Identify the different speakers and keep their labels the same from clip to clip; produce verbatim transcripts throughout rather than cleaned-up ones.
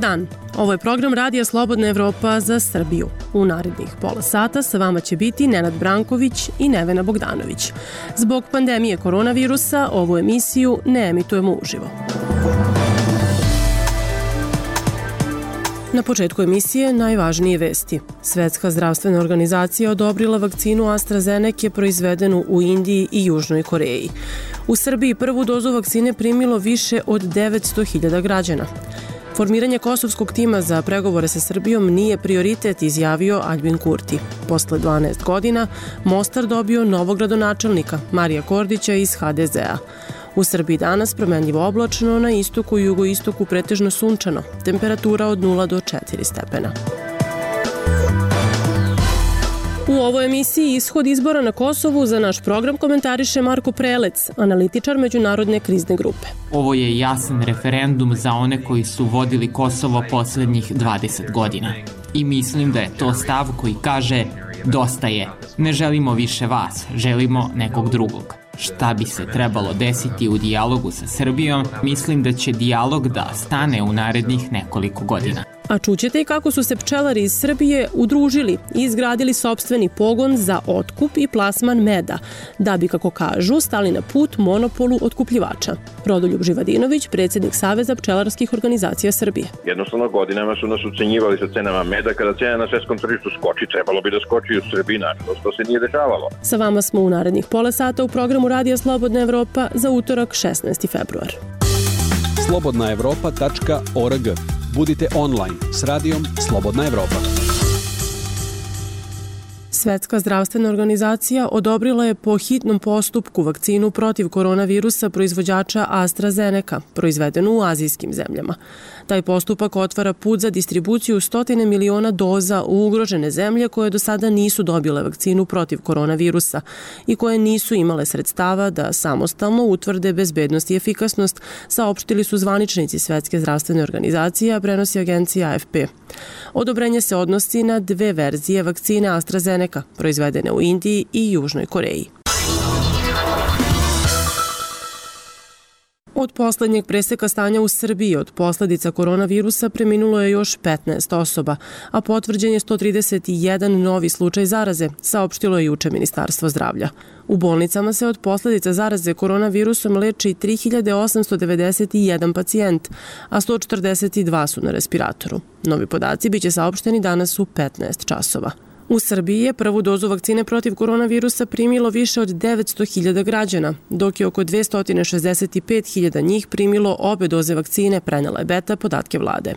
Speaker 1: dan, ovo je program Radija Slobodna Evropa za Srbiju. U narednih pola sata sa vama će biti Nenad Branković i Nevena Bogdanović. Zbog pandemije koronavirusa ovu emisiju ne emitujemo uživo. Na početku emisije najvažnije vesti. Svetska zdravstvena organizacija odobrila vakcinu AstraZeneca proizvedenu u Indiji i Južnoj Koreji. U Srbiji prvu dozu vakcine primilo više od devetsto hiljada građana. Formiranje kosovskog tima za pregovore sa Srbijom nije prioritet, izjavio Aljbin Kurti. Posle dvanaest godina Mostar dobio novog gradonačelnika, Marija Kordića iz ha de zea. U Srbiji danas promenljivo oblačno, na istoku i jugoistoku pretežno sunčano, temperatura od nula do četiri stepena. U ovoj emisiji ishod izbora na Kosovu za naš program komentariše Marko Prelec, analitičar Međunarodne krizne grupe.
Speaker 2: Ovo je jasan referendum za one koji su vodili Kosovo poslednjih dvadeset godina. I mislim da je to stav koji kaže dosta je, ne želimo više vas, želimo nekog drugog. Šta bi se trebalo desiti u dijalogu sa Srbijom, mislim da će dijalog da stane u narednih nekoliko godina.
Speaker 1: A čućete i kako su se pčelari iz Srbije udružili i izgradili sopstveni pogon za otkup i plasman meda, da bi, kako kažu, stali na put monopolu otkupljivača. Rodoljub Živadinović, predsjednik Saveza pčelarskih organizacija Srbije.
Speaker 3: Jednostavno godinama su nas ucenjivali sa cenama meda. Kada cena na svetskom tržištu skoči, trebalo bi da skoči i u Srbiji, nažalost, to se nije dešavalo.
Speaker 1: Sa vama smo u narednih pola sata u programu Radija Slobodna Evropa za utorak šesnaesti februar.
Speaker 4: slobodna evropa tačka org. Budite online s radijom Slobodna Evropa.
Speaker 1: Svetska zdravstvena organizacija odobrila je po hitnom postupku vakcinu protiv koronavirusa proizvođača AstraZeneca, proizvedenu u azijskim zemljama. Taj postupak otvara put za distribuciju stotine miliona doza u ugrožene zemlje koje do sada nisu dobile vakcinu protiv koronavirusa i koje nisu imale sredstava da samostalno utvrde bezbednost i efikasnost, saopštili su zvaničnici Svetske zdravstvene organizacije, a prenosi agencija a ef pe. Odobrenje se odnosi na dve verzije vakcine AstraZeneca, proizvedene u Indiji i Južnoj Koreji. Od poslednjeg preseka stanja u Srbiji od posledica koronavirusa preminulo je još petnaest osoba, a potvrđen je sto trideset jedan novi slučaj zaraze, saopštilo je juče Ministarstvo zdravlja. U bolnicama se od posledica zaraze koronavirusom leči tri hiljade osamsto devedeset jedan pacijent, a sto četrdeset dva su na respiratoru. Novi podaci biće saopšteni danas u petnaest časova. U Srbiji je prvu dozu vakcine protiv koronavirusa primilo više od devetsto hiljada građana, dok je oko dvesta šezdeset pet hiljada njih primilo obe doze vakcine, prenela je Beta podatke vlade.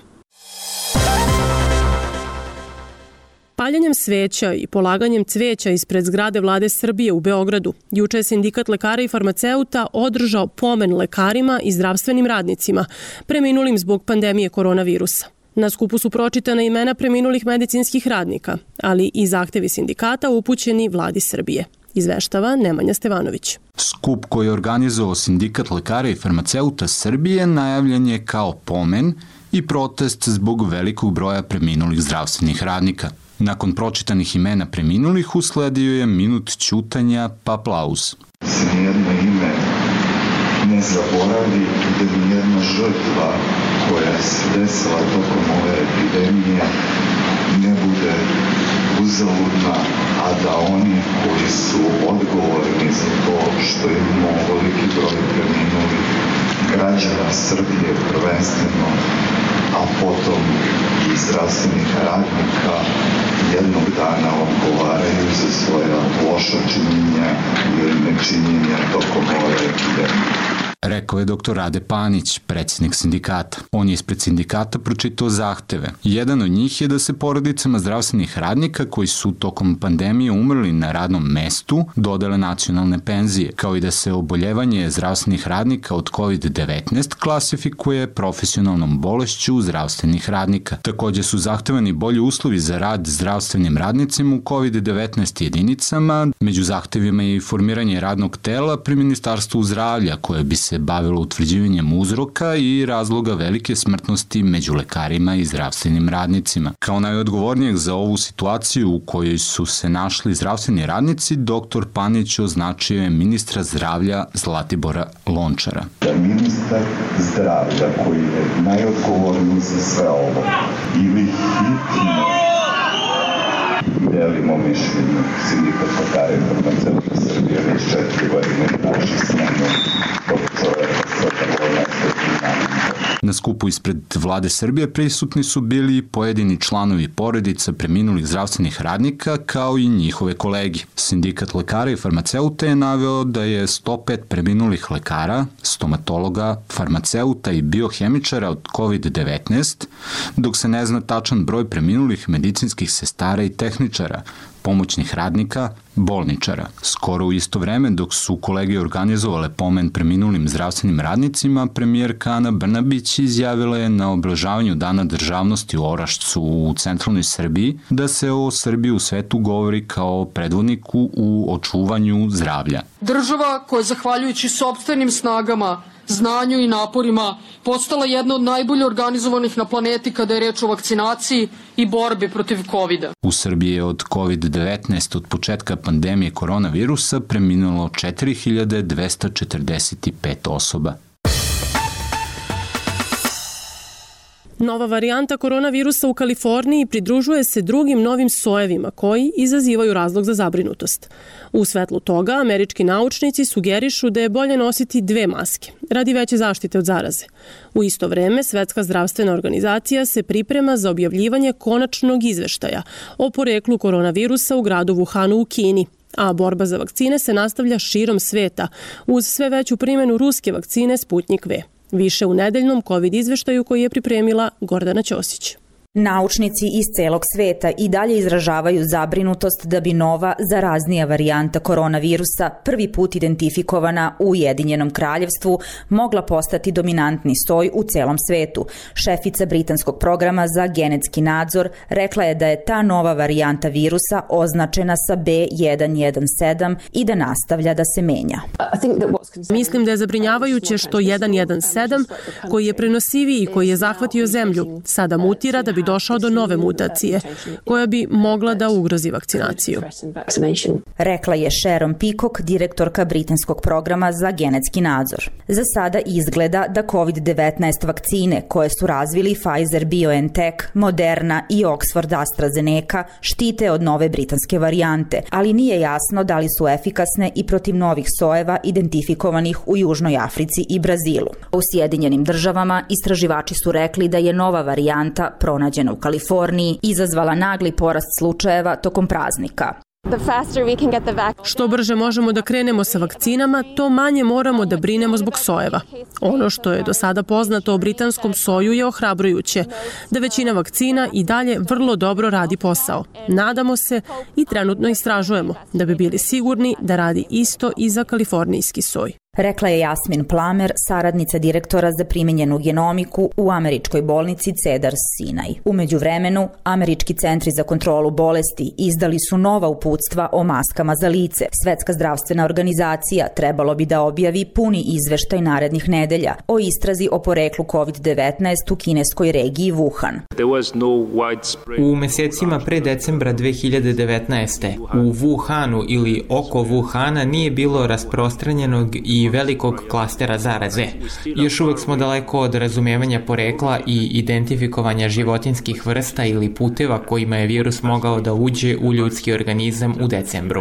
Speaker 1: Paljenjem sveća i polaganjem cveća ispred zgrade vlade Srbije u Beogradu, juče je Sindikat lekara i farmaceuta održao pomen lekarima i zdravstvenim radnicima, preminulim zbog pandemije koronavirusa. Na skupu su pročitana imena preminulih medicinskih radnika, ali i zahtevi sindikata upućeni vladi Srbije. Izveštava Nemanja Stevanović.
Speaker 5: Skup koji je organizovao Sindikat lekara i farmaceuta Srbije najavljen je kao pomen i protest zbog velikog broja preminulih zdravstvenih radnika. Nakon pročitanih imena preminulih usledio je minut ćutanja pa aplauz.
Speaker 6: Se nijedno ime ne zaboravi, da nijedna žrtva koja se desila tokom ove epidemije ne bude uzaludna, a da oni koji su odgovorni za to što imamo ovoliki broj preminulih građana Srbije prvenstveno, a potom i zdravstvenih radnika, jednog dana odgovaraju za svoja loša činjenja ili nečinjenja tokom ove epidemije.
Speaker 5: Rekao je doktor Rade Panić, predsjednik sindikata. On je ispred sindikata pročitao zahteve. Jedan od njih je da se porodicama zdravstvenih radnika koji su tokom pandemije umrli na radnom mestu dodale nacionalne penzije, kao i da se oboljevanje zdravstvenih radnika od kovid devetnaest klasifikuje profesionalnom bolešću zdravstvenih radnika. Takođe su zahtevani bolji uslovi za rad zdravstvenim radnicima u kovid devetnaest jedinicama. Među zahtevima je i formiranje radnog tela pri Ministarstvu zdravlja koje bi se se bavilo utvrđivanjem uzroka i razloga velike smrtnosti među lekarima i zdravstvenim radnicima. Kao najodgovornijeg za ovu situaciju u kojoj su se našli zdravstveni radnici, doktor Panić označio je ministra zdravlja Zlatibora Lončara.
Speaker 6: Ministar zdravlja koji je najodgovorniji za sve ovo ili hitno delimo mišljenje Sindikat lekara i farmaceuta Srbije već četiri godine traži smenu tog čoveka sa vrlo
Speaker 5: Na skupu ispred Vlade Srbije prisutni su bili pojedini članovi porodica preminulih zdravstvenih radnika kao i njihove kolege. Sindikat lekara i farmaceuta je naveo da je sto pet preminulih lekara, stomatologa, farmaceuta i biohemičara od kovid devetnaest, dok se ne zna tačan broj preminulih medicinskih sestara i tehničara, pomoćnih radnika, bolničara. Skoro u isto vreme, dok su kolege organizovale pomen preminulim zdravstvenim radnicima, premijerka Ana Brnabić izjavila je na obeležavanju Dana državnosti u Orašcu u centralnoj Srbiji da se o Srbiji u svetu govori kao predvodniku u očuvanju zdravlja.
Speaker 7: Država koja zahvaljujući sopstvenim snagama, znanju i naporima postala jedna od najbolje organizovanih na planeti kada je reč o vakcinaciji i borbi protiv kovida.
Speaker 5: U Srbiji je od kovid devetnaest od početka pandemije koronavirusa preminulo četiri hiljade dvesta četrdeset pet osoba.
Speaker 1: Nova varijanta koronavirusa u Kaliforniji pridružuje se drugim novim sojevima koji izazivaju razlog za zabrinutost. U svetlu toga, američki naučnici sugerišu da je bolje nositi dve maske, radi veće zaštite od zaraze. U isto vreme, Svetska zdravstvena organizacija se priprema za objavljivanje konačnog izveštaja o poreklu koronavirusa u gradu Wuhanu u Kini, a borba za vakcine se nastavlja širom sveta uz sve veću primjenu ruske vakcine Sputnik V. Više u nedeljnom COVID izveštaju koji je pripremila Gordana Ćosić.
Speaker 8: Naučnici iz celog sveta i dalje izražavaju zabrinutost da bi nova, zaraznija varijanta koronavirusa, prvi put identifikovana u Ujedinjenom kraljevstvu, mogla postati dominantni soj u celom svetu. Šefica britanskog programa za genetski nadzor rekla je da je ta nova varijanta virusa označena sa B jedan jedan sedam i da nastavlja da se menja.
Speaker 1: Mislim da je zabrinjavajuće što jedan jedan sedam, koji je prenosiviji i koji je zahvatio zemlju, sada mutira da bi došao do nove mutacije, koja bi mogla da ugrozi vakcinaciju.
Speaker 8: Rekla je Sharon Peacock, direktorka britanskog programa za genetski nadzor. Za sada izgleda da kovid devetnaest vakcine koje su razvili Pfizer-BioNTech, Moderna i Oxford AstraZeneca štite od nove britanske varijante, ali nije jasno da li su efikasne i protiv novih sojeva identifikovanih u Južnoj Africi i Brazilu. U Sjedinjenim državama istraživači su rekli da je nova varijanta pronađena u Kaliforniji izazvala nagli porast slučajeva tokom praznika.
Speaker 1: Što brže možemo da krenemo sa vakcinama, to manje moramo da brinemo zbog sojeva. Ono što je do sada poznato o britanskom soju je ohrabrujuće, da većina vakcina i dalje vrlo dobro radi posao. Nadamo se i trenutno istražujemo da bi bili sigurni da radi isto i za kalifornijski soj.
Speaker 8: Rekla je Jasmin Plamer, saradnica direktora za primenjenu genomiku u američkoj bolnici Cedars-Sinai. U međuvremenu, američki centri za kontrolu bolesti izdali su nova uputstva o maskama za lice. Svetska zdravstvena organizacija trebalo bi da objavi puni izveštaj narednih nedelja o istrazi o poreklu kovid devetnaest u kineskoj regiji Wuhan.
Speaker 2: U mesecima pre decembra dve hiljade devetnaeste. u Wuhanu ili oko Wuhana nije bilo rasprostranjenog i velikog klastera zaraze. Još uvek smo daleko od razumevanja porekla i identifikovanja životinskih vrsta ili puteva kojima je virus mogao da uđe u ljudski organizam u decembru.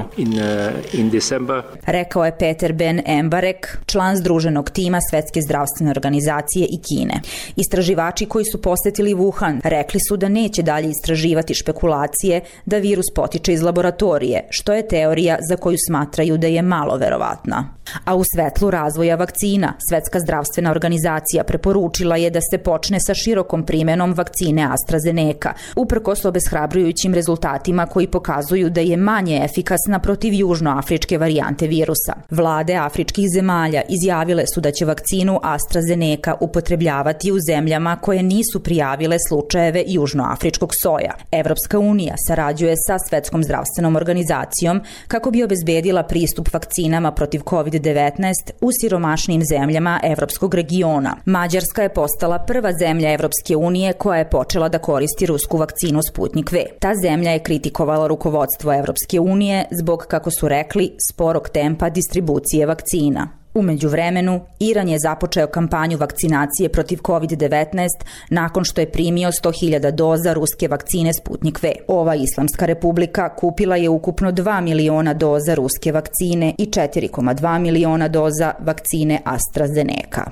Speaker 8: Rekao je Peter Ben Embarek, član združenog tima Svetske zdravstvene organizacije i Kine. Istraživači koji su posetili Wuhan rekli su da neće dalje istraživati špekulacije da virus potiče iz laboratorije, što je teorija za koju smatraju da je malo verovatna. A u svetlu razvoja vakcina, Svetska zdravstvena organizacija preporučila je da se počne sa širokom primenom vakcine AstraZeneca, uprkos obeshrabrujućim rezultatima koji pokazuju da je manje efikasna protiv južnoafričke varijante virusa. Vlade afričkih zemalja izjavile su da će vakcinu AstraZeneca upotrebljavati u zemljama koje nisu prijavile slučajeve južnoafričkog soja. Evropska unija sarađuje sa Svetskom zdravstvenom organizacijom kako bi obezbedila pristup vakcinama protiv kovid devetnaest devetnaest u siromašnijim zemljama evropskog regiona. Mađarska je postala prva zemlja Evropske unije koja je počela da koristi rusku vakcinu Sputnik V. Ta zemlja je kritikovala rukovodstvo Evropske unije zbog, kako su rekli, sporog tempa distribucije vakcina. U međuvremenu, Iran je započeo kampanju vakcinacije protiv kovid devetnaest nakon što je primio sto hiljada doza ruske vakcine Sputnik V. Ova Islamska republika kupila je ukupno dva miliona doza ruske vakcine i četiri zarez dva miliona doza vakcine AstraZeneca.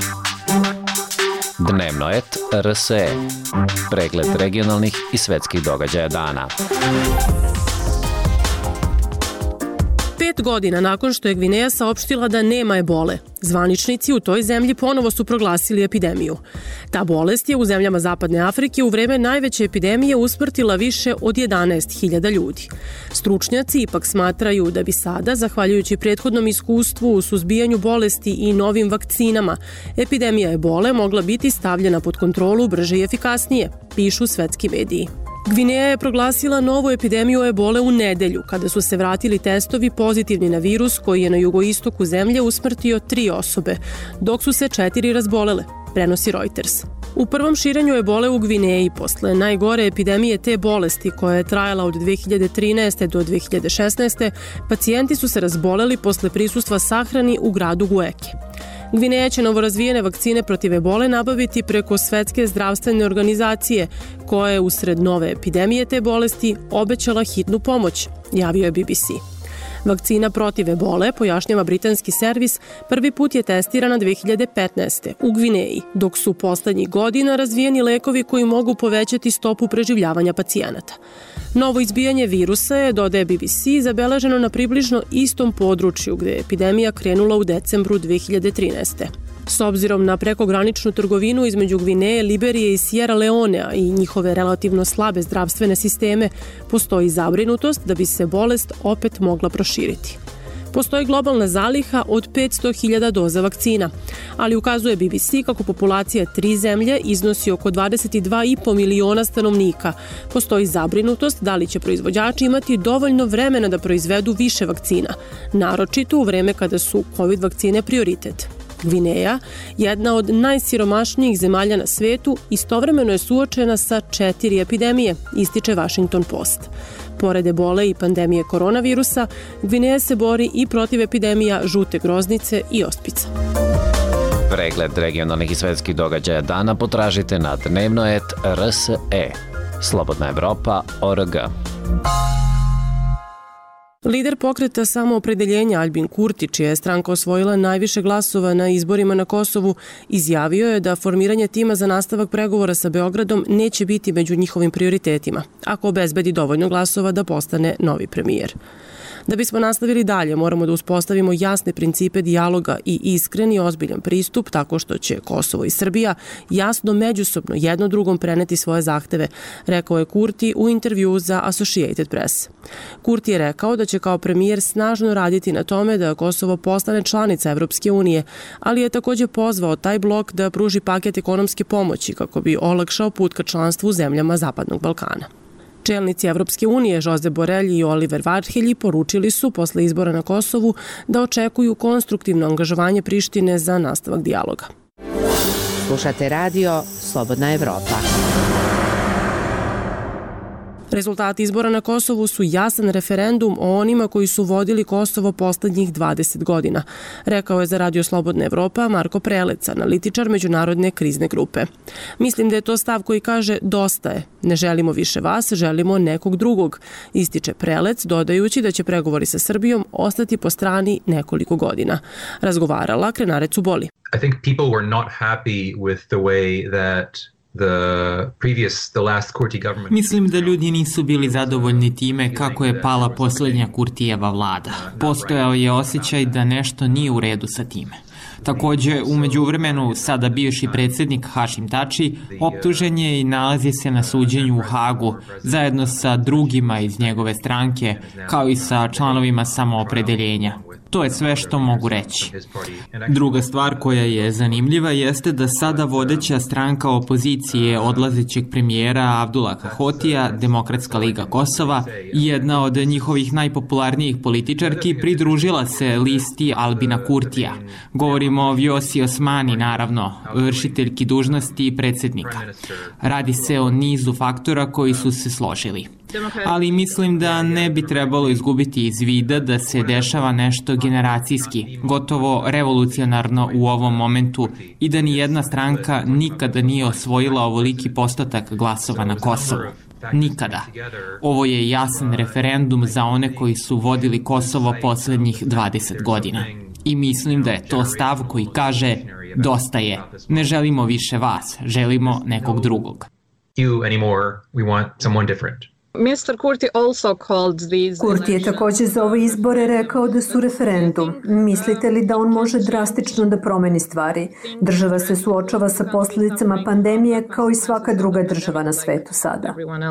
Speaker 9: Dnevno et R S E. Pregled regionalnih i svetskih događaja dana.
Speaker 1: Pet godina nakon što je Gvineja saopštila da nema ebole, zvaničnici u toj zemlji ponovo su proglasili epidemiju. Ta bolest je u zemljama Zapadne Afrike u vreme najveće epidemije usmrtila više od jedanaest hiljada ljudi. Stručnjaci ipak smatraju da bi sada, zahvaljujući prethodnom iskustvu u suzbijanju bolesti i novim vakcinama, epidemija ebole mogla biti stavljena pod kontrolu brže i efikasnije, pišu svetski mediji. Gvineja je proglasila novu epidemiju ebole u nedelju, kada su se vratili testovi pozitivni na virus koji je na jugoistoku zemlje usmrtio tri osobe, dok su se četiri razbolele, prenosi Reuters. U prvom širenju ebole u Gvineji, posle najgore epidemije te bolesti koja je trajala od dve hiljade trinaeste. do dve hiljade šesnaeste. pacijenti su se razboleli posle prisustva sahrani u gradu Gueke. Gvineja će novorazvijene vakcine protiv ebole nabaviti preko Svetske zdravstvene organizacije, koja je usred nove epidemije te bolesti obećala hitnu pomoć, javio je B B C. Vakcina protiv ebole, pojašnjava britanski servis, prvi put je testirana dve hiljade petnaeste. u Gvineji, dok su poslednjih godina razvijeni lekovi koji mogu povećati stopu preživljavanja pacijenata. Novo izbijanje virusa je, dodaje B B C, zabeleženo na približno istom području gde je epidemija krenula u decembru dve hiljade trinaeste. S obzirom na prekograničnu trgovinu između Gvineje, Liberije i Sierra Leonea i njihove relativno slabe zdravstvene sisteme, postoji zabrinutost da bi se bolest opet mogla proširiti. Postoji globalna zaliha od petsto hiljada doza vakcina, ali ukazuje B B C kako populacija tri zemlje iznosi oko dvadeset dva i po miliona stanovnika. Postoji zabrinutost da li će proizvođači imati dovoljno vremena da proizvedu više vakcina, naročito u vreme kada su COVID vakcine prioritet. Gvineja, jedna od najsiromašnijih zemalja na svetu, istovremeno je suočena sa četiri epidemije, ističe Washington Post. Pored ebole i pandemije koronavirusa, Gvineja se bori i protiv epidemija žute groznice i ospica.
Speaker 9: Pregled regionalnih i svetskih događaja dana potražite na dnevno et R S E. Slobodna Evropa O R G.
Speaker 1: Lider pokreta Samoopredeljenja Aljbin Kurti, čija je stranka osvojila najviše glasova na izborima na Kosovu, izjavio je da formiranje tima za nastavak pregovora sa Beogradom neće biti među njihovim prioritetima, ako obezbedi dovoljno glasova da postane novi premijer. Da bismo nastavili dalje, moramo da uspostavimo jasne principe dijaloga i iskren i ozbiljan pristup, tako što će Kosovo i Srbija jasno međusobno jedno drugom preneti svoje zahteve, rekao je Kurti u intervjuu za Associated Press. Kurti je rekao da će kao premijer snažno raditi na tome da Kosovo postane članica Evropske unije, ali je također pozvao taj blok da pruži paket ekonomske pomoći kako bi olakšao put ka članstvu u zemljama Zapadnog Balkana. Čelnici Evropske unije Josep Borrell i Oliver Varhelyi poručili su posle izbora na Kosovu da očekuju konstruktivno angažovanje Prištine za nastavak dijaloga.
Speaker 10: Slušate radio Slobodna Evropa.
Speaker 1: Rezultati izbora na Kosovu su jasan referendum o onima koji su vodili Kosovo poslednjih dvadeset godina, rekao je za Radio Slobodna Evropa Marko Prelec, analitičar međunarodne krizne grupe. Mislim da je to stav koji kaže dosta je, ne želimo više vas, želimo nekog drugog, ističe Prelec, dodajući da će pregovori sa Srbijom ostati po strani nekoliko godina. Razgovarala Krenarec u Boli.
Speaker 11: I think people were not happy with the way that The previous, the last Kurti government.
Speaker 2: Mislim da ljudi nisu bili zadovoljni time kako je pala posljednja Kurtijeva vlada. Postojao je osjećaj da nešto nije u redu sa time. Također, u međuvremenu, sada bivši predsjednik Hašim Tači optužen je i nalazi se na suđenju u Hagu, zajedno sa drugima iz njegove stranke, kao i sa članovima Samoopredeljenja. To je sve što mogu reći. Druga stvar koja je zanimljiva jeste da sada vodeća stranka opozicije odlazećeg premijera Abdullaha Hotija, Demokratska liga Kosova, jedna od njihovih najpopularnijih političarki, pridružila se listi Albina Kurtija. Govorimo o Vjosi Osmani, naravno, vršiteljki dužnosti predsednika. Radi se o nizu faktora koji su se složili. Ali mislim da ne bi trebalo izgubiti iz vida da se dešava nešto generacijski, gotovo revolucionarno u ovom momentu i da ni jedna stranka nikada nije osvojila ovoliki postotak glasova na Kosovu. Nikada. Ovo je jasan referendum za one koji su vodili Kosovo poslednjih dvadeset godina. I mislim da je to stav koji kaže dosta je, ne želimo više vas, želimo nekog drugog.
Speaker 11: You anymore, we want someone different.
Speaker 12: Kurti je također za ove izbore rekao da su referendum. Mislite li da on može drastično da promeni stvari? Država se suočava sa posljedicama pandemije kao i svaka druga država na svetu sada.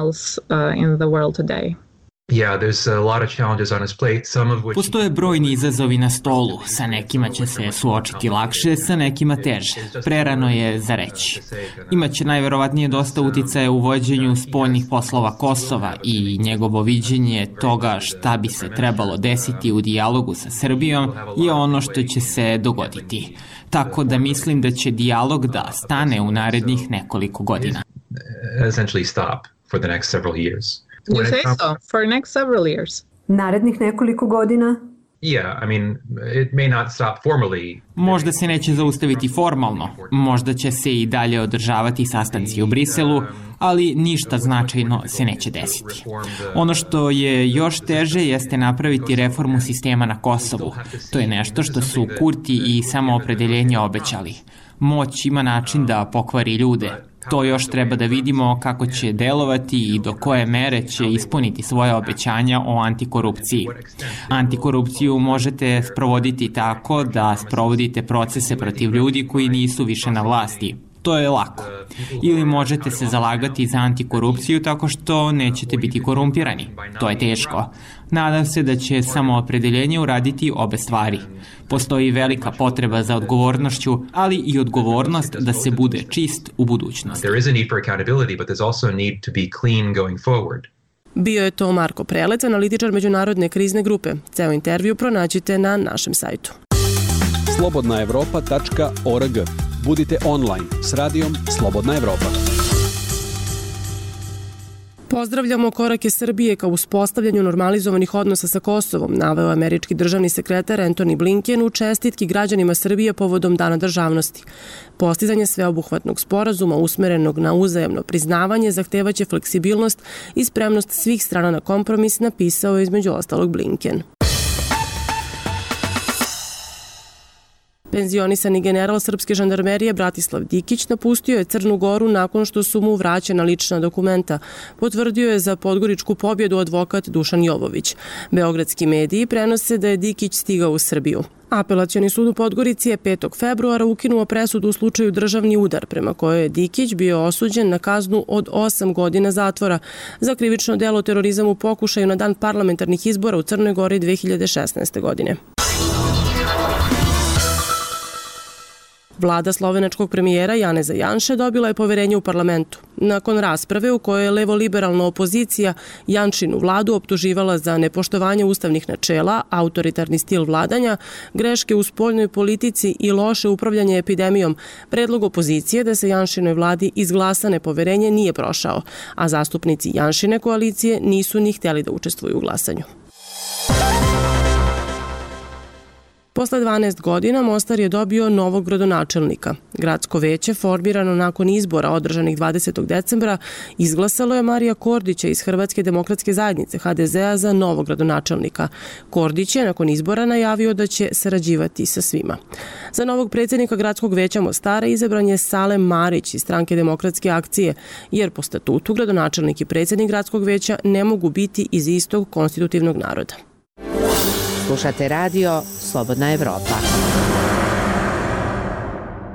Speaker 2: Postoje brojni izazovi na stolu, sa nekima će se suočiti lakše, sa nekima teže. Prerano je za reći. Imaće najverovatnije dosta uticaja u vođenju spoljnih poslova Kosova i njegovo viđenje toga šta bi se trebalo desiti u dijalogu sa Srbijom je ono što će se dogoditi. Tako da mislim da će dijalog da stane u narednih nekoliko godina.
Speaker 11: Essentially stop for the next several years.
Speaker 12: You say so, for next several years. Narednih nekoliko godina?
Speaker 11: Yeah, I mean, it may not stop formally.
Speaker 2: Možda se neće zaustaviti formalno, možda će se i dalje održavati sastanci u Briselu, ali ništa značajno se neće desiti. Ono što je još teže jeste napraviti reformu sistema na Kosovu. To je nešto što su Kurti i samoopredeljenje obećali. Moć ima način da pokvari ljude. To još treba da vidimo kako će delovati i do koje mere će ispuniti svoje obećanja o antikorupciji. Antikorupciju možete sprovoditi tako da sprovodite procese protiv ljudi koji nisu više na vlasti. To je lako. Ili možete se zalagati za antikorupciju tako što nećete biti korumpirani. To je teško. Nadam se da će samoopredeljenje uraditi obe stvari. Postoji velika potreba za odgovornošću, ali i odgovornost da se bude čist u budućnosti.
Speaker 1: Bio je to Marko Prelec, analitičar Međunarodne krizne grupe. Ceo intervju pronađite na našem sajtu.
Speaker 4: slobodna evropa tačka org. Budite online s radijom Slobodna Evropa.
Speaker 1: Pozdravljamo korake Srbije ka uspostavljanju normalizovanih odnosa sa Kosovom, naveo američki državni sekretar Antony Blinken u čestitki građanima Srbije povodom Dana državnosti. Postizanje sveobuhvatnog sporazuma usmerenog na uzajamno priznavanje zahtevaće fleksibilnost i spremnost svih strana na kompromis, napisao je između ostalog Blinken. Penzionisani general srpske žandarmerije Bratislav Dikić napustio je Crnu Goru nakon što su mu vraćena lična dokumenta, potvrdio je za podgoričku pobjedu advokat Dušan Jovović. Beogradski mediji prenose da je Dikić stigao u Srbiju. Apelacioni sud u Podgorici je petog februara ukinuo presudu u slučaju državni udar, prema kojoj je Dikić bio osuđen na kaznu od osam godina zatvora za krivično delo terorizam u pokušaju na dan parlamentarnih izbora u Crnoj Gori dve hiljade šesnaeste. godine. Vlada slovenačkog premijera Janeza Janše dobila je poverenje u parlamentu. Nakon rasprave u kojoj je levo-liberalna opozicija Janšinu vladu optuživala za nepoštovanje ustavnih načela, autoritarni stil vladanja, greške u spoljnoj politici i loše upravljanje epidemijom, predlog opozicije da se Janšinoj vladi izglasa nepoverenje nije prošao, a zastupnici Janšine koalicije nisu ni htjeli da učestvuju u glasanju. Posle dvanaest godina Mostar je dobio novog gradonačelnika. Gradsko veće, formirano nakon izbora održanih dvadesetog decembra, izglasalo je Marija Kordića iz Hrvatske demokratske zajednice H D Z A za novog gradonačelnika. Kordić je nakon izbora najavio da će sarađivati sa svima. Za novog predsjednika Gradskog veća Mostara izabran je Salem Marić iz Stranke demokratske akcije, jer po statutu gradonačelnik i predsjednik Gradskog veća ne mogu biti iz istog konstitutivnog naroda.
Speaker 10: Slušate radio Slobodna Evropa.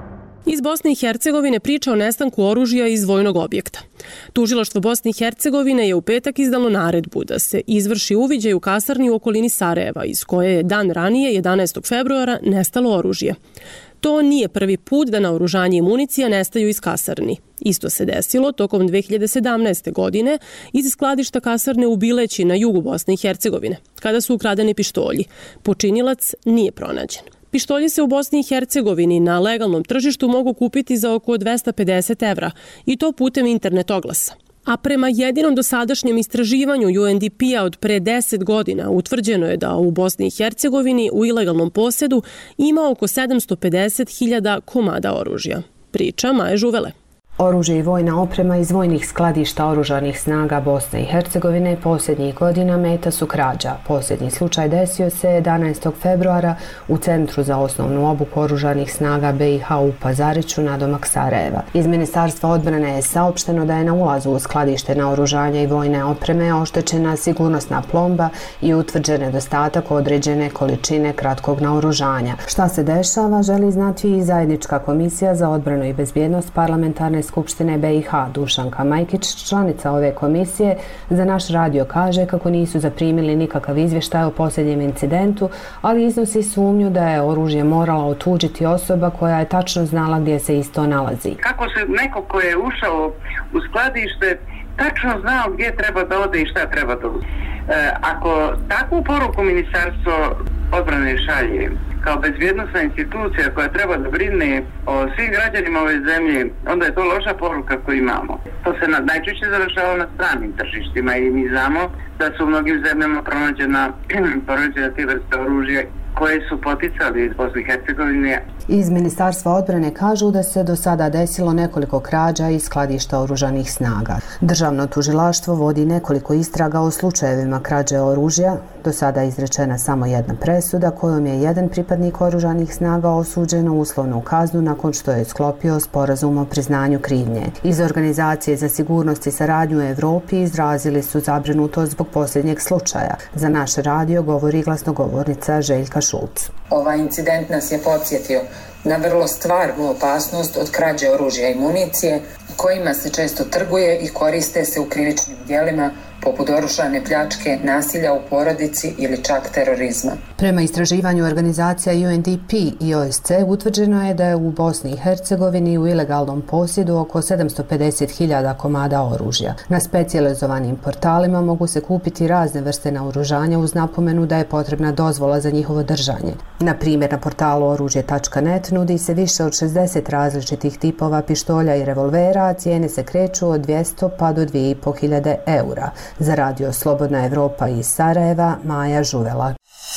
Speaker 1: Iz Bosne i Hercegovine priča o nestanku oružja iz vojnog objekta. Tužilaštvo Bosne i Hercegovine je u petak izdalo naredbu da se izvrši uviđaj u kasarni u okolini Sarajeva, iz koje je dan ranije, jedanaestog februara, nestalo oružje. To nije prvi put da naoružanje i municija nestaju iz kasarni. Isto se desilo tokom dve hiljade sedamnaeste. godine iz skladišta kasarne u Bileći na jugu Bosne i Hercegovine, kada su ukradeni pištolji. Počinilac nije pronađen. Pištolji se u Bosni i Hercegovini na legalnom tržištu mogu kupiti za oko dvesta pedeset evra i to putem internet oglasa. A prema jedinom dosadašnjem istraživanju U N D P-a od pre deset godina utvrđeno je da u Bosni i Hercegovini u ilegalnom posedu ima oko sedamsto pedeset hiljada komada oružja. Priča Maje Žuvele.
Speaker 13: Oružje i vojna oprema iz vojnih skladišta oružanih snaga Bosne i Hercegovine posljednjih godina meta su krađa. Posljednji slučaj desio se jedanaestog februara u Centru za osnovnu obuku oružanih snaga B i H u Pazariću nadomak Sarajeva. Iz Ministarstva odbrane je saopšteno da je na ulazu u skladište naoružanja i vojne opreme oštećena sigurnosna plomba i utvrđen nedostatak određene količine kratkog naoružanja. Šta se dešava želi znati i Zajednička komisija za odbranu i bezbjednost parlamentarne Skupštine B i H. Dušanka Majkić, članica ove komisije, za naš radio kaže kako nisu zaprimili nikakav izvještaj o posljednjem incidentu, ali iznosi sumnju da je oružje morala otuđiti osoba koja je tačno znala gdje se isto nalazi.
Speaker 14: Kako se neko ko je ušao u skladište tačno znao gdje treba da ode i šta treba da ode. E, ako takvu poruku Ministarstvo odbrane šalje kao bezbjednosna institucija koja treba da brine o svim građanima ove zemlje, onda je to loša poruka koju imamo. To se najčešće završava na stranim tržištima i mi znamo da su u mnogim zemljama pronađena, pronađena te vrste oružja koje su poticali iz Bosne i Hercegovine.
Speaker 13: Iz Ministarstva odbrane kažu da se do sada desilo nekoliko krađa iz skladišta oružanih snaga. Državno tužilaštvo vodi nekoliko istraga o slučajevima krađe oružja. Do sada je izrečena samo jedna presuda kojom je jedan pripadnik oružanih snaga osuđen u uslovnu kaznu nakon što je sklopio sporazum o priznanju krivnje. Iz Organizacije za sigurnost i saradnju u Evropi izrazili su zabrinutost zbog posljednjeg slučaja. Za naš radio govori glasnogovornica Željka Šulc.
Speaker 15: Ovaj incident nas je podsjetio na vrlo stvarnu opasnost od krađe oružja i municije, kojima se često trguje i koriste se u krivičnim djelima poput oružane pljačke, nasilja u porodici ili čak terorizma.
Speaker 13: Prema istraživanju organizacija U N D P i O S C utvrđeno je da je u Bosni i Hercegovini u ilegalnom posjedu oko sedamsto pedeset hiljada komada oružja. Na specijalizovanim portalima mogu se kupiti razne vrste naoružanja uz napomenu da je potrebna dozvola za njihovo držanje. Na primjer, na portalu oružje tačka net nudi se više od šezdeset različitih tipova pištolja i revolvera, a cijene se kreću od dvjesto pa do dvije i po hiljade eura. Za radio Slobodna Evropa iz Sarajeva, Maja Žuvela.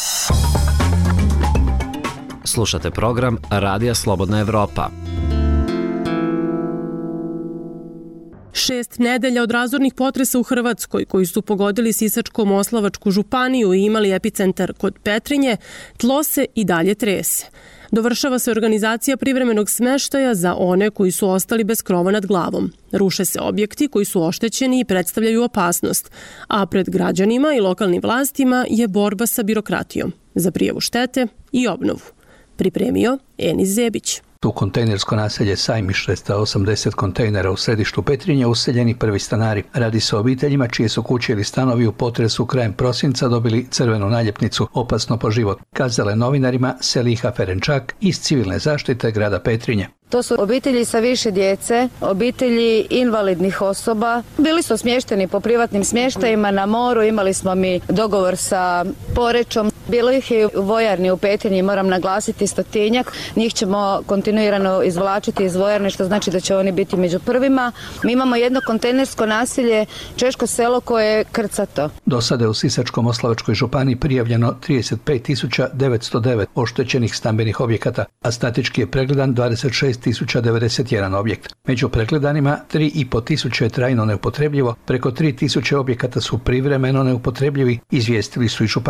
Speaker 9: Slušate program Radija Slobodna Evropa.
Speaker 1: Šest nedelja od razornih potresa u Hrvatskoj, koji su pogodili Sisačko-Moslavačku županiju i imali epicentar kod Petrinje, tlo se i dalje trese. Dovršava se organizacija privremenog smeštaja za one koji su ostali bez krova nad glavom. Ruše se objekti koji su oštećeni i predstavljaju opasnost, a pred građanima i lokalnim vlastima je borba sa birokratijom za prijavu štete i obnovu. Pripremio Enis Zebić.
Speaker 16: U kontejnersko naselje Sajmište sto osamdeset kontejnera u središtu Petrinje useljeni prvi stanari. Radi se o obiteljima čije su kuće ili stanovi u potresu krajem prosinca dobili crvenu naljepnicu opasno po život, kazala je novinarima Seliha Ferenčak iz civilne zaštite grada Petrinje.
Speaker 17: To su obitelji sa više djece, obitelji invalidnih osoba. Bili su smješteni po privatnim smještajima na moru, imali smo mi dogovor sa Porečom. Bilo ih je u vojarni u Petrinji, moram naglasiti stotinjak. Njih ćemo kontinuirano izvlačiti iz vojarne, što znači da će oni biti među prvima. Mi imamo jedno kontejnersko naselje, Češko selo, koje je krcato.
Speaker 16: Do sada je u Sisačko-Moslavačkoj županiji prijavljeno trideset pet tisuća devetsto devet oštećenih stambenih objekata, a statički je pregledan dvadeset šest tisuća devedeset jedan objekt. Među pregledanima tri i po tisuće je trajno neupotrebljivo, preko tri tisuće objekata su privremeno neupotrebljivi, izvijestili su i županije.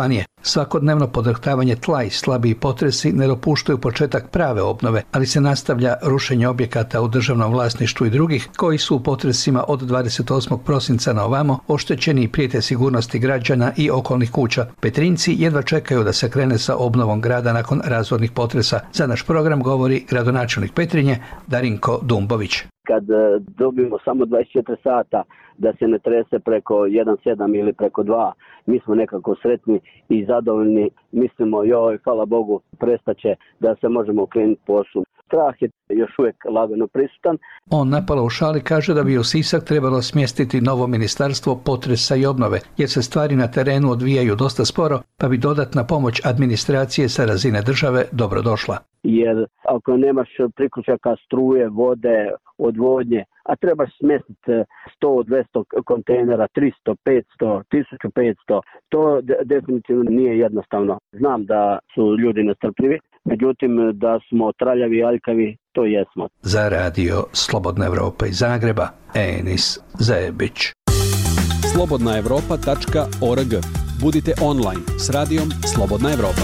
Speaker 16: Svakodnevno podrhtavanje tla i slabiji potresi ne dopuštaju početak prave obnove, ali se nastavlja rušenje objekata u državnom vlasništvu i drugih koji su u potresima od dvadeset osmog prosinca na ovamo oštećeni i prijete sigurnosti građana i okolnih kuća. Petrinjci jedva čekaju da se krene sa obnovom grada nakon razornih potresa. Za naš program govori gradonačelnik Petrinje Darinko Dumbović.
Speaker 18: Kad dobijemo samo dvadeset četiri sata da se ne trese preko jedan sedam ili preko dva, mi smo nekako sretni i zadovoljni. Mislimo, joj, hvala Bogu, prestaće da se možemo okrenuti poslu. Strah je još uvijek lagano prisutan.
Speaker 16: On napala u šali kaže da bi u Sisak trebalo smjestiti novo ministarstvo potresa i obnove, jer se stvari na terenu odvijaju dosta sporo, pa bi dodatna pomoć administracije sa razine države dobro došla.
Speaker 18: Jer ako nemaš priključaka struje, vode, odvodnje, a trebaš smjestiti sto do dvjesto kontejnera, tristo, petsto, tisuću petsto, to de- definitivno nije jednostavno. Znam da su ljudi nestrpljivi, međutim da smo traljavi i aljkavi, to jesmo.
Speaker 16: Za radio Slobodna Evropa iz Zagreba, Enis Zajebić.
Speaker 4: slobodna evropa tačka org. Budite online s radijom Slobodna Evropa.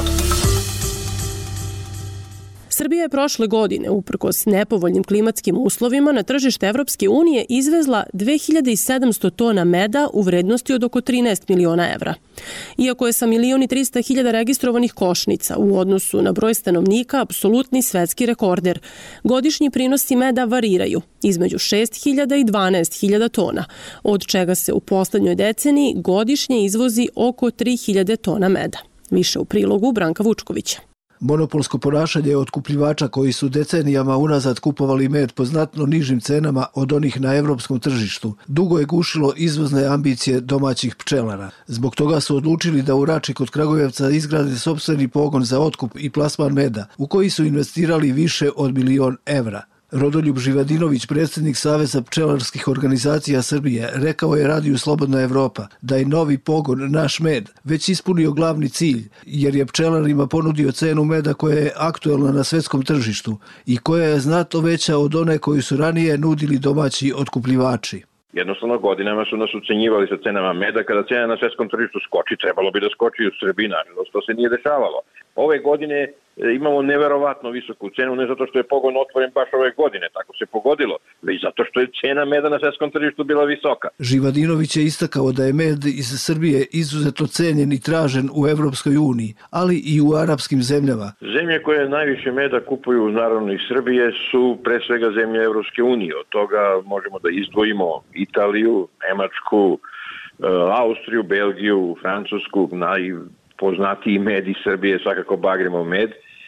Speaker 1: Srbija je prošle godine, uprkos nepovoljnim klimatskim uslovima, na tržište Evropske unije izvezla dve hiljade sedamsto tona meda u vrednosti od oko trinaest miliona evra. Iako je sa milion i trista hiljada registrovanih košnica u odnosu na broj stanovnika apsolutni svetski rekorder, godišnji prinosi meda variraju između šest hiljada i dvanaest hiljada tona, od čega se u poslednjoj deceniji godišnje izvozi oko tri hiljade tona meda. Više u prilogu Branka Vučkovića.
Speaker 19: Monopolsko ponašanje otkupljivača koji su decenijama unazad kupovali med po znatno nižim cenama od onih na evropskom tržištu dugo je gušilo izvozne ambicije domaćih pčelara. Zbog toga su odlučili da u Rači kod Kragujevca izgrade sopstveni pogon za otkup i plasman meda, u koji su investirali više od milion evra. Rodoljub Živadinović, predsjednik Saveza pčelarskih organizacija Srbije, rekao je radiju Slobodna Evropa da je novi pogon Naš med već ispunio glavni cilj, jer je pčelarima ponudio cenu meda koja je aktuelna na svetskom tržištu i koja je znatno veća od one koju su ranije nudili domaći otkupljivači.
Speaker 3: Jednostavno godinama su nas ucenjivali sa cenama meda. Kada cena na svetskom tržištu skoči, trebalo bi da skoči i u Srbiji, nažalost, to se nije dešavalo. Ove godine imamo neverovatno visoku cenu, ne zato što je pogon otvoren baš ove godine, tako se pogodilo, već zato što je cena meda na svetskom tržištu bila visoka.
Speaker 19: Živadinović je istakao da je med iz Srbije izuzetno cenjen i tražen u Evropskoj uniji, ali i u arapskim zemljama.
Speaker 3: Zemlje koje najviše meda kupuju naravno iz Srbije su pre svega zemlje Evropske unije. Od toga možemo da izdvojimo Italiju, Nemačku, Austriju, Belgiju, Francusku. Najpoznatiji med iz Srbije je svakako Bagremov med.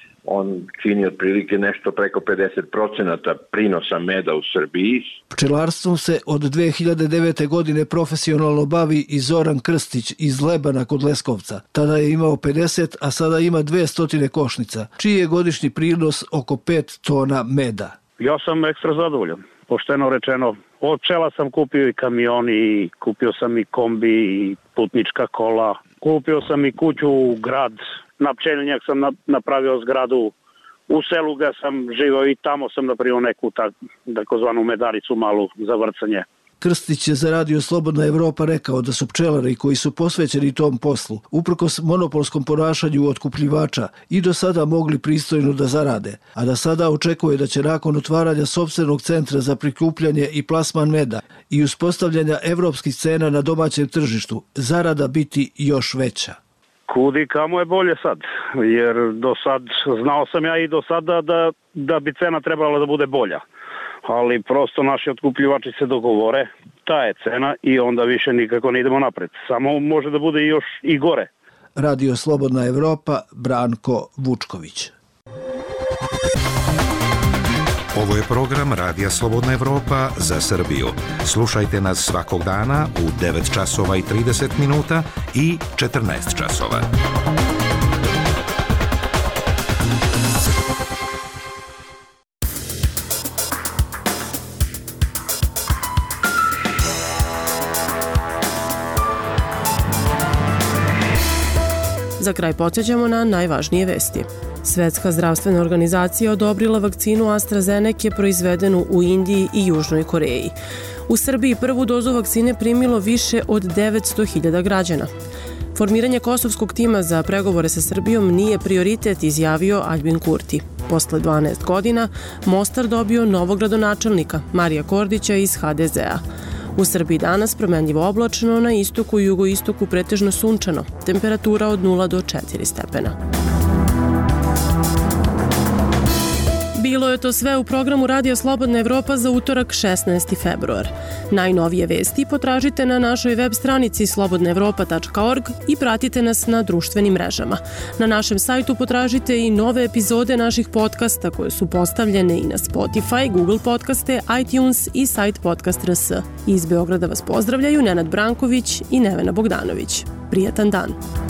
Speaker 3: On čini otprilike nešto preko pedeset procenata prinosa meda u Srbiji.
Speaker 19: Pčelarstvom se od dve hiljade devete. godine profesionalno bavi i Zoran Krstić iz Lebana kod Leskovca. Tada je imao pedeset, a sada ima dvesta košnica, čiji je godišnji prinos oko pet tona meda.
Speaker 20: Ja sam ekstra zadovoljan. Pošteno rečeno, od pčela sam kupio i kamion, i kupio sam i kombi, i putnička kola. Kupio sam i kuću u grad. Na Pčelinjak sam napravio zgradu. U selu ga sam živao i tamo sam napravio neku takozvanu medaricu malu za vrcanje.
Speaker 19: Krstić je za radio Slobodna Evropa rekao da su pčelari koji su posvećeni tom poslu, uprkos monopolskom ponašanju otkupljivača, i do sada mogli pristojno da zarade, a da sada očekuje da će nakon otvaranja sopstvenog centra za prikupljanje i plasman meda i uspostavljanja evropskih cena na domaćem tržištu zarada biti još veća.
Speaker 20: Kudi kamo je bolje sad, jer do sad, znao sam ja i do sada da, da bi cena trebala da bude bolja. Ali prosto naši otkupljivači se dogovore, ta je cena i onda više nikako ne idemo napred. Samo može da bude još i gore.
Speaker 19: Radio Slobodna Evropa, Branko Vučković.
Speaker 21: Ovo je program Radija Slobodna Evropa za Srbiju. Slušajte nas svakog dana u devet časova i trideset minuta i četrnaest časova.
Speaker 1: Za kraj podsjećamo na najvažnije vesti. Svetska zdravstvena organizacija odobrila vakcinu AstraZeneca proizvedenu u Indiji i Južnoj Koreji. U Srbiji prvu dozu vakcine primilo više od devetsto hiljada građana. Formiranje kosovskog tima za pregovore sa Srbijom nije prioritet, izjavio Aljbin Kurti. Posle dvanaest godina, Mostar dobio novog gradonačelnika, Marija Kordića iz ha de ze a. U Srbiji danas promenljivo oblačno, na istoku i jugoistoku pretežno sunčano, temperatura od nula do četiri stepena. Bilo je to sve u programu Radija Slobodna Evropa za utorak šesnaesti februar. Najnovije vesti potražite na našoj web stranici slobodna evropa tačka org i pratite nas na društvenim mrežama. Na našem sajtu potražite i nove epizode naših podcasta koje su postavljene i na Spotify, Google podcaste, iTunes i sajt podcast tačka rs. Iz Beograda vas pozdravljaju Nenad Branković i Nevena Bogdanović. Prijatan dan!